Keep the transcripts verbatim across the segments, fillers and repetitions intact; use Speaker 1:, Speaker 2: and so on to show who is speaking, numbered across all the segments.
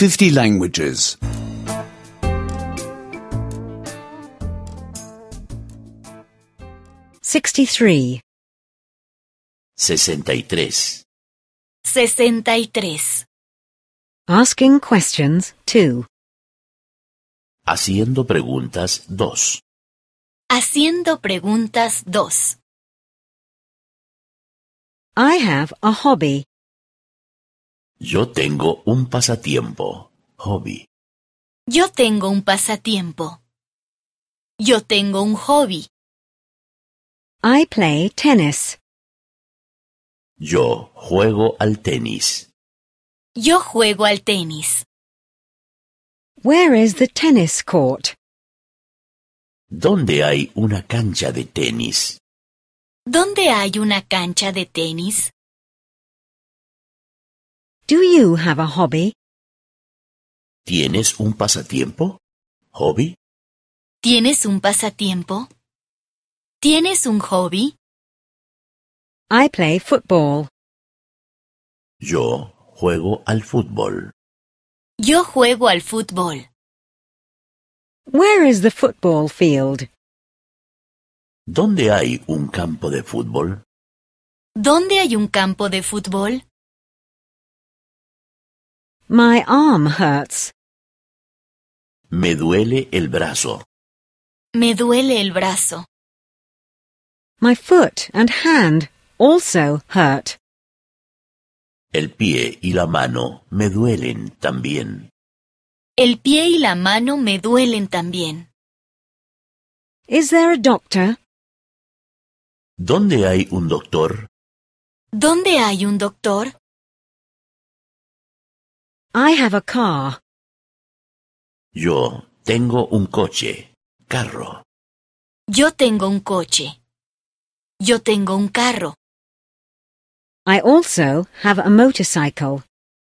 Speaker 1: fifty languages.
Speaker 2: sixty-three.
Speaker 3: sesenta y tres.
Speaker 4: sesenta y tres.
Speaker 2: Asking questions two.
Speaker 3: Haciendo preguntas dos.
Speaker 4: Haciendo preguntas dos.
Speaker 2: I have a hobby.
Speaker 3: Yo tengo un pasatiempo, hobby.
Speaker 4: Yo tengo un pasatiempo. Yo tengo un hobby.
Speaker 2: I play tennis.
Speaker 3: Yo juego al tenis.
Speaker 4: Yo juego al tenis.
Speaker 2: Where is the tennis court?
Speaker 3: ¿Dónde hay una cancha de tenis?
Speaker 4: ¿Dónde hay una cancha de tenis?
Speaker 2: Do you have a hobby?
Speaker 3: ¿Tienes un pasatiempo, hobby?
Speaker 4: ¿Tienes un pasatiempo? ¿Tienes un hobby?
Speaker 2: I play football.
Speaker 3: Yo juego al fútbol.
Speaker 4: Yo juego al fútbol.
Speaker 2: Where is the football field?
Speaker 3: ¿Dónde hay un campo de fútbol?
Speaker 4: ¿Dónde hay un campo de fútbol?
Speaker 2: My arm hurts.
Speaker 3: Me duele el brazo.
Speaker 4: Me duele el brazo.
Speaker 2: My foot and hand also hurt.
Speaker 3: El pie y la mano me duelen también.
Speaker 4: El pie y la mano me duelen también.
Speaker 2: Is there a doctor?
Speaker 3: ¿Dónde hay un doctor?
Speaker 4: ¿Dónde hay un doctor?
Speaker 2: I have a car.
Speaker 3: Yo tengo un coche, carro.
Speaker 4: Yo tengo un coche. Yo tengo un carro.
Speaker 2: I also have a motorcycle.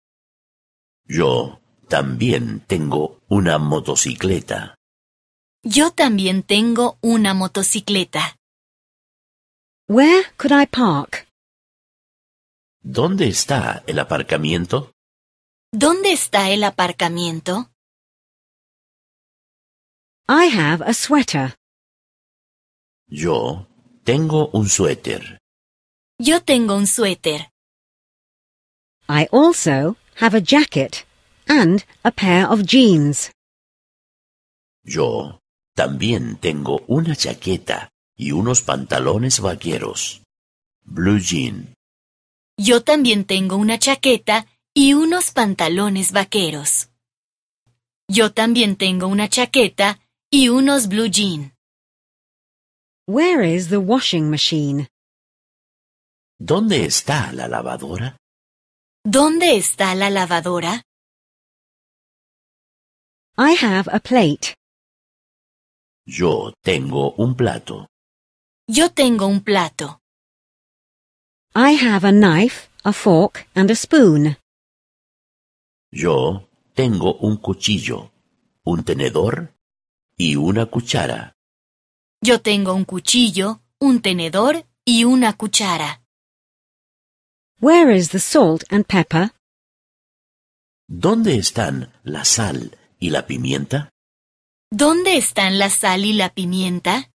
Speaker 3: Yo también tengo una motocicleta.
Speaker 4: Yo también tengo una motocicleta.
Speaker 2: Where could I park?
Speaker 3: ¿Dónde está el aparcamiento?
Speaker 4: ¿Dónde está el aparcamiento?
Speaker 2: I have a sweater.
Speaker 3: Yo tengo un suéter.
Speaker 4: Yo tengo un suéter.
Speaker 2: I also have a jacket and a pair of jeans.
Speaker 3: Yo también tengo una chaqueta y unos pantalones vaqueros. Blue jean.
Speaker 4: Yo también tengo una chaqueta y unos pantalones vaqueros. Yo también tengo una chaqueta y unos blue jean.
Speaker 2: Where is the washing machine?
Speaker 3: ¿Dónde está la lavadora?
Speaker 4: ¿Dónde está la lavadora?
Speaker 2: I have a plate.
Speaker 3: Yo tengo un plato.
Speaker 4: Yo tengo un plato.
Speaker 2: I have a knife, a fork, and a spoon.
Speaker 3: Yo tengo un cuchillo, un tenedor y una cuchara.
Speaker 4: Yo tengo un cuchillo, un tenedor y una cuchara.
Speaker 2: Where is the salt and pepper?
Speaker 3: ¿Dónde están la sal y la pimienta?
Speaker 4: ¿Dónde están la sal y la pimienta?